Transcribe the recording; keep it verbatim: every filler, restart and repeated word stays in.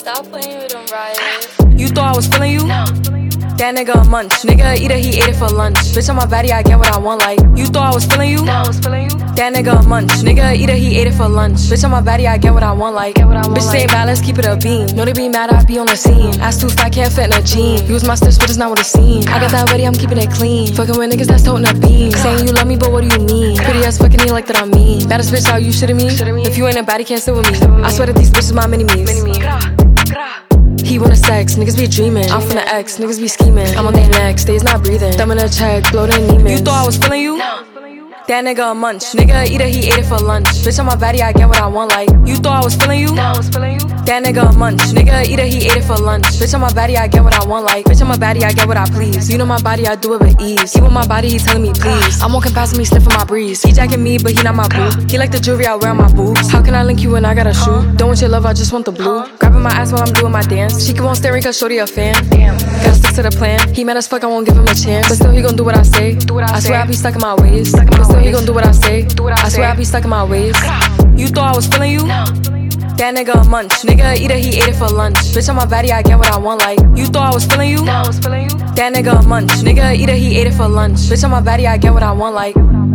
Stop playing with them, Riot. You thought I was feeling you? No. That nigga a munch. Nigga eater, he ate it for lunch. Bitch on my body, I get what I want like. You thought I was feeling you? No, I was feeling you. That nigga a munch. Nigga eater, he ate it for lunch. Bitch on my body, I get what I want like. Get what I want Bitch like. say bad, let's keep it a beam. Know they be mad, I be on the scene. Ass too fat, can't fit in a jean. Use my steps, but it's not what it seems. I got that ready, I'm keeping it clean. Fucking with niggas that's toting a beam. Saying you love me, but what do you mean? Pretty ass fucking you like that I'm mean. Baddest bitch out, you shitting me? If you ain't a baddie, can't sit with me. I swear that these bitches my mini-me's. He wanna sex, niggas be dreaming. I'm from the X, niggas be scheming. I'm on their necks, they's not breathing. Thumb in a check, blow their Neiman. You thought I was feeling you? No. That nigga a munch. Nigga eater, he ate it for lunch. Bitch on my body, I get what I want like. You thought I was feeling you? No, I was feeling you. That nigga a munch. Nigga eater, he ate it for lunch. Bitch on my body, I get what I want like. Bitch on my body, I get what I please. You know my body, I do it with ease. He with my body, he telling me please. I'm walking past him, he sniffing my breeze. He jacking me, but he not my boo. He like the jewelry I wear on my boobs. How can I link you when I got a shoe? Don't want your love, I just want the blue. Grabbing my ass while I'm doing my dance. She keep on staring cause shorty a fan. Damn. Gotta stick to the plan. He mad as fuck, I won't give him a chance. But still he gon' do what I say. Do what I I say. swear I be stuck in my ways. Stuck in my But still he ways. gon' do what I say. Do what I I swear say. I be stuck in my ways. You thought I was feeling you? No. That nigga a munch. Nigga eater, he ate it for lunch. Bitch on my body, I get what I want like. You thought I was feeling you? No, I was feeling you. That nigga a munch. Nigga eater, he ate it for lunch. Bitch on my body, I get what I want like.